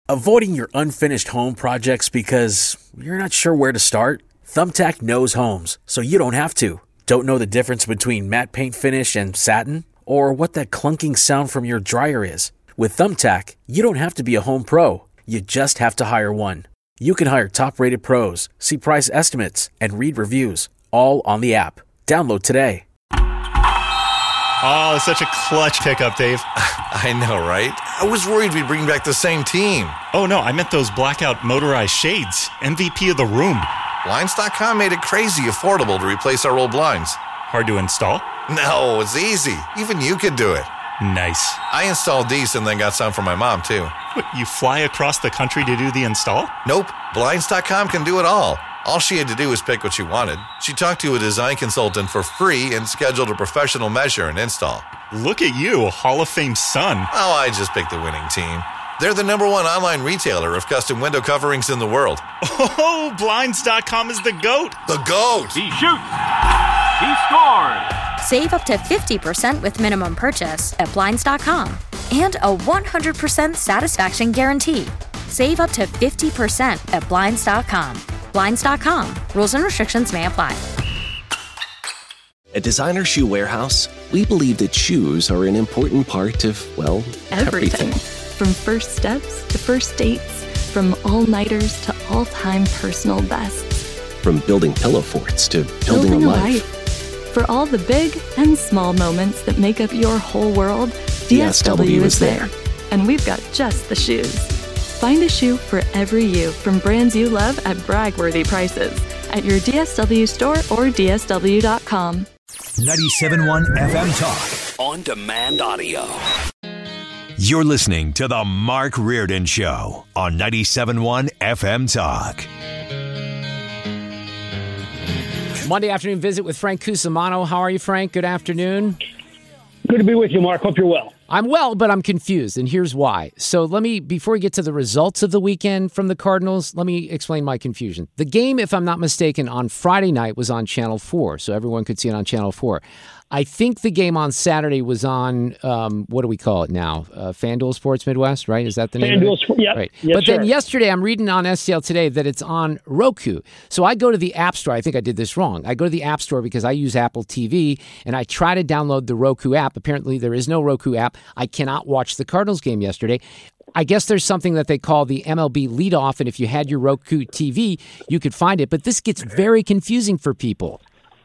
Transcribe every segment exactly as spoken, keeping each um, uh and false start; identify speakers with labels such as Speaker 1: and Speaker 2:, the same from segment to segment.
Speaker 1: Avoiding your unfinished home projects because you're not sure where to start? Thumbtack knows homes, so you don't have to. Don't know the difference between matte paint finish and satin? Or what that clunking sound from your dryer is? With Thumbtack, you don't have to be a home pro. You just have to hire one. You can hire top-rated pros, see price estimates, and read reviews, all on the app. Download today.
Speaker 2: Oh, such a clutch pickup, Dave.
Speaker 3: I know, right? I was worried we'd bring back the same team.
Speaker 2: Oh, no, I meant those blackout motorized shades. M V P of the room.
Speaker 3: Blinds dot com made it crazy affordable to replace our old blinds.
Speaker 2: Hard to install?
Speaker 3: No, it's easy. Even you could do it.
Speaker 2: Nice.
Speaker 3: I installed these and then got some for my mom, too.
Speaker 2: What, you fly across the country to do the install?
Speaker 3: Nope. Blinds dot com can do it all. All she had to do was pick what she wanted. She talked to a design consultant for free and scheduled a professional measure and install.
Speaker 2: Look at you, Hall of Fame son.
Speaker 3: Oh, I just picked the winning team. They're the number one online retailer of custom window coverings in the world.
Speaker 2: Oh, Blinds dot com is the GOAT.
Speaker 3: The GOAT!
Speaker 4: He shoots. He scores.
Speaker 5: Save up to fifty percent with minimum purchase at Blinds dot com. And a one hundred percent satisfaction guarantee. Save up to fifty percent at Blinds dot com. Blinds dot com. Rules and restrictions may apply.
Speaker 6: At Designer Shoe Warehouse, we believe that shoes are an important part of, well, everything.
Speaker 7: everything. From first steps to first dates, from all-nighters to all-time personal bests.
Speaker 6: From building pillow forts to building, building a life.
Speaker 7: life. For all the big and small moments that make up your whole world, D S W, D S W is there. And we've got just the shoes. Find a shoe for every you from brands you love at brag-worthy prices at your D S W store or D S W dot com.
Speaker 8: ninety-seven point one F M Talk. On demand audio. You're listening to The Mark Reardon Show on ninety-seven point one F M Talk.
Speaker 9: Monday afternoon visit with Frank Cusimano. How are you, Frank? Good afternoon.
Speaker 10: Good to be with you, Mark. Hope you're well.
Speaker 9: I'm well, but I'm confused, and here's why. So let me, before we get to the results of the weekend from the Cardinals, let me explain my confusion. The game, if I'm not mistaken, on Friday night was on Channel four, so everyone could see it on Channel four. I think the game on Saturday was on, um, what do we call it now? Uh, FanDuel Sports Midwest, right? Is that the name
Speaker 10: FanDuel,
Speaker 9: of it?
Speaker 10: Yeah.
Speaker 9: Right.
Speaker 10: Yes,
Speaker 9: but then
Speaker 10: sir.
Speaker 9: yesterday, I'm reading on S T L Today that it's on Roku. So I go to the App Store. I think I did this wrong. I go to the App Store because I use Apple T V, and I try to download the Roku app. Apparently, there is no Roku app. I cannot watch the Cardinals game yesterday. I guess there's something that they call the M L B leadoff, and if you had your Roku T V, you could find it. But this gets very confusing for people.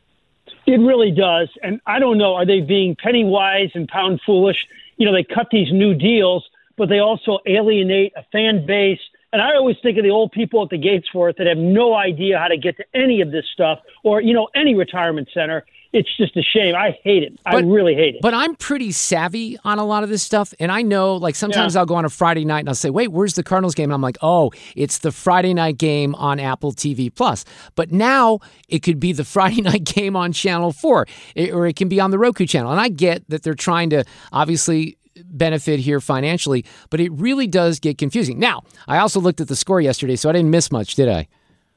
Speaker 10: It really does. And I don't know, are they being penny wise and pound foolish? You know, they cut these new deals, but they also alienate a fan base. And I always think of the old people at the gates for it that have no idea how to get to any of this stuff or, you know, any retirement center. It's just a shame. I hate it. But, I really hate it.
Speaker 9: But I'm pretty savvy on a lot of this stuff. And I know, like, sometimes yeah. I'll go on a Friday night and I'll say, wait, where's the Cardinals game? And I'm like, oh, it's the Friday night game on Apple T V Plus. But now it could be the Friday night game on Channel four, or it can be on the Roku channel. And I get that they're trying to obviously benefit here financially, but it really does get confusing. Now, I also looked at the score yesterday, so I didn't miss much, did I?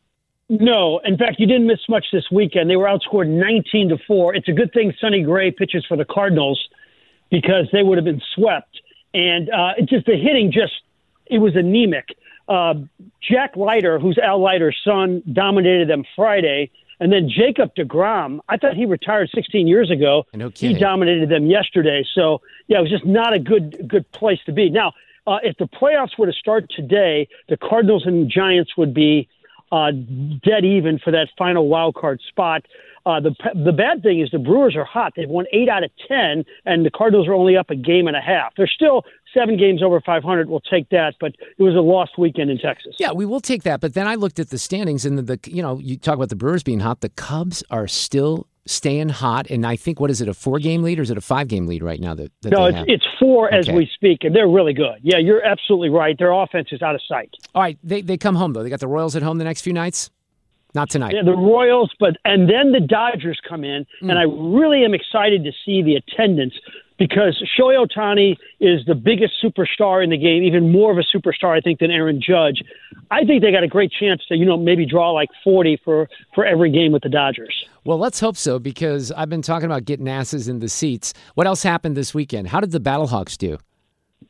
Speaker 10: No. In fact, you didn't miss much this weekend. They were outscored nineteen to four. It's a good thing Sonny Gray pitches for the Cardinals because they would have been swept. And uh, it's just the hitting just, it was anemic. Uh, Jack Leiter, who's Al Leiter's son, dominated them Friday. And then Jacob deGrom, I thought he retired sixteen years ago.
Speaker 9: No kidding.
Speaker 10: He dominated them yesterday. So, yeah, it was just not a good good place to be. Now, uh, if the playoffs were to start today, the Cardinals and Giants would be Uh, dead even for that final wild card spot. Uh, the the bad thing is the Brewers are hot. They've won eight out of ten, and the Cardinals are only up a game and a half. They're still seven games over five hundred. We'll take that, but it was a lost weekend in Texas.
Speaker 9: Yeah, we will take that. But then I looked at the standings, and the, the you know, you talk about the Brewers being hot. The Cubs are still staying hot, and I think, what is it, a four-game lead, or is it a five-game lead right now? That, that
Speaker 10: no,
Speaker 9: they
Speaker 10: it's
Speaker 9: have?
Speaker 10: it's four
Speaker 9: okay.
Speaker 10: as we speak, and they're really good. Yeah, you're absolutely right. Their offense is out of sight.
Speaker 9: All right, they they come home, though. They got the Royals at home the next few nights? Not tonight.
Speaker 10: Yeah, the Royals, but and then the Dodgers come in, mm. and I really am excited to see the attendance because Shohei Ohtani is the biggest superstar in the game, even more of a superstar, I think, than Aaron Judge. I think they got a great chance to, you know, maybe draw like forty for, for every game with the Dodgers.
Speaker 9: Well, let's hope so, because I've been talking about getting asses in the seats. What else happened this weekend? How did the Battlehawks do?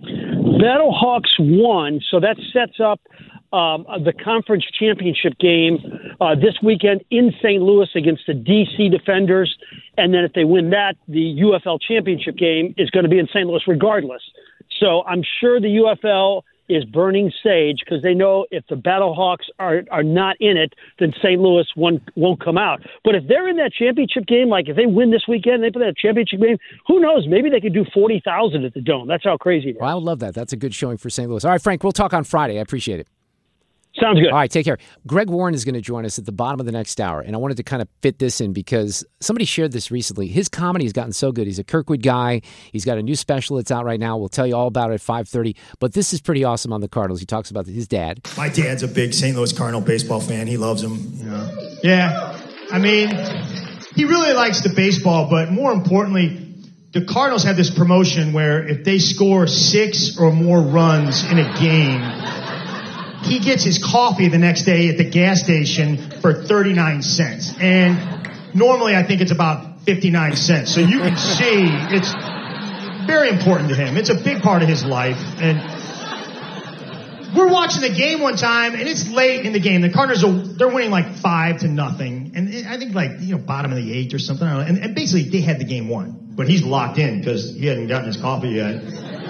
Speaker 10: Battlehawks won, so that sets up um, the conference championship game uh, this weekend in Saint Louis against the D C Defenders. And then if they win that, the U F L championship game is going to be in Saint Louis regardless. So I'm sure the U F L is burning sage because they know if the Battlehawks are, are not in it, then Saint Louis won't, won't come out. But if they're in that championship game, like if they win this weekend, they play that championship game, who knows? Maybe they could do forty thousand at the Dome. That's how crazy it is.
Speaker 9: Well, I would love that. That's a good showing for Saint Louis. All right, Frank, we'll talk on Friday. I appreciate it.
Speaker 10: Sounds good.
Speaker 9: All right, take care. Greg Warren is going to join us at the bottom of the next hour, and I wanted to kind of fit this in because somebody shared this recently. His comedy has gotten so good. He's a Kirkwood guy. He's got a new special that's out right now. We'll tell you all about it at five thirty, but this is pretty awesome on the Cardinals. He talks about his dad.
Speaker 11: My dad's a big Saint Louis Cardinal baseball fan. He loves them. You know. Yeah, I mean, he really likes the baseball, but more importantly, the Cardinals have this promotion where if they score six or more runs in a game, he gets his coffee the next day at the gas station for thirty-nine cents. And normally I think it's about fifty-nine cents. So you can see it's very important to him. It's a big part of his life. And we're watching the game one time, and it's late in the game. The Cardinals, are they're winning like five to nothing. And I think like, you know, bottom of the eighth or something. I don't know. And, and basically they had the game won. But he's locked in because he hadn't gotten his coffee yet.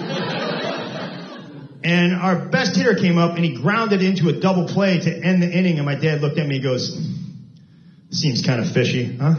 Speaker 11: And our best hitter came up, and he grounded into a double play to end the inning. And my dad looked at me and goes, seems kind of fishy, huh?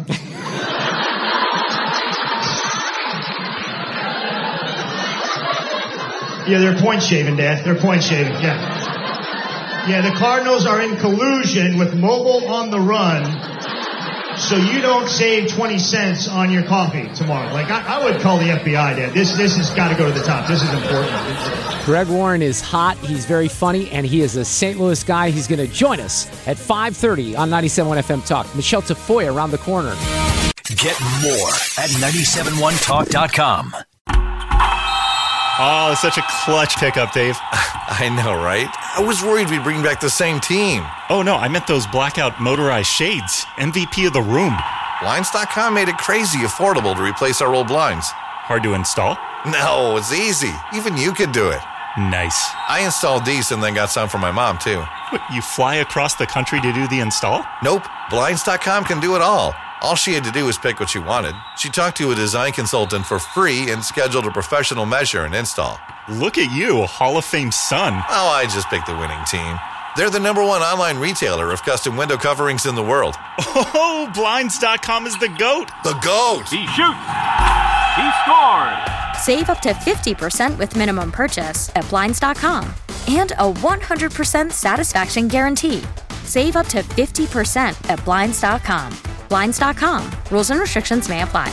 Speaker 11: Yeah, they're point shaving, Dad. They're point shaving, yeah. Yeah, the Cardinals are in collusion with Mobile on the Run, so you don't save twenty cents on your coffee tomorrow. Like, I, I would call the F B I, Dad. This, this has got to go to the top. This is important.
Speaker 9: Greg Warren is hot. He's very funny, and he is a Saint Louis guy. He's going to join us at five thirty on ninety-seven point one F M Talk. Michelle Tafoya around the corner.
Speaker 8: Get more at nine seven one talk dot com.
Speaker 2: Oh, it's such a clutch pickup, Dave.
Speaker 3: I know, right? I was worried we'd bring back the same team.
Speaker 2: Oh, no, I meant those blackout motorized shades. M V P of the room.
Speaker 3: Blinds dot com made it crazy affordable to replace our old blinds.
Speaker 2: Hard to install?
Speaker 3: No, it's easy. Even you could do it.
Speaker 2: Nice.
Speaker 3: I installed these and then got some for my mom, too.
Speaker 2: What, you fly across the country to do the install?
Speaker 3: Nope. Blinds dot com can do it all. All she had to do was pick what she wanted. She talked to a design consultant for free and scheduled a professional measure and install.
Speaker 2: Look at you, Hall of Fame son.
Speaker 3: Oh, I just picked the winning team. They're the number one online retailer of custom window coverings in the world.
Speaker 2: Oh, Blinds dot com is the GOAT.
Speaker 3: The GOAT!
Speaker 4: He shoots! He scores!
Speaker 5: Save up to fifty percent with minimum purchase at Blinds dot com and a one hundred percent satisfaction guarantee. Save up to fifty percent at Blinds dot com. Blinds dot com. Rules and restrictions may apply.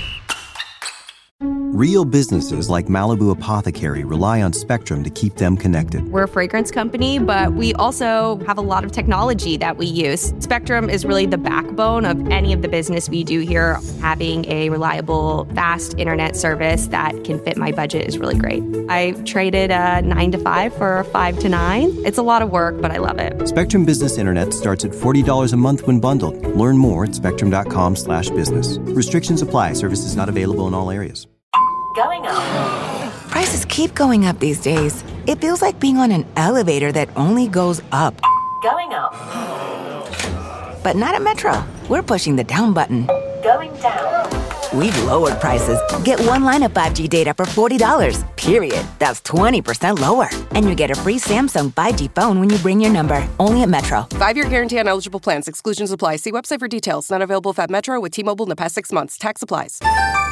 Speaker 12: Real businesses like Malibu Apothecary rely on Spectrum to keep them connected.
Speaker 13: We're a fragrance company, but we also have a lot of technology that we use. Spectrum is really the backbone of any of the business we do here. Having a reliable, fast internet service that can fit my budget is really great. I traded a nine to five for a five to nine. It's a lot of work, but I love it.
Speaker 12: Spectrum Business Internet starts at forty dollars a month when bundled. Learn more at spectrum dot com slash business. Restrictions apply. Services not available in all areas.
Speaker 14: Going up. Prices keep going up these days. It feels like being on an elevator that only goes up. Going up. But not at Metro. We're pushing the down button. Going down. We've lowered prices. Get one line of five G data for forty dollars. Period. That's twenty percent lower. And you get a free Samsung five G phone when you bring your number. Only at Metro.
Speaker 15: Five-year guarantee on eligible plans. Exclusions apply. See website for details. Not available at Metro with T-Mobile in the past six months. Tax applies.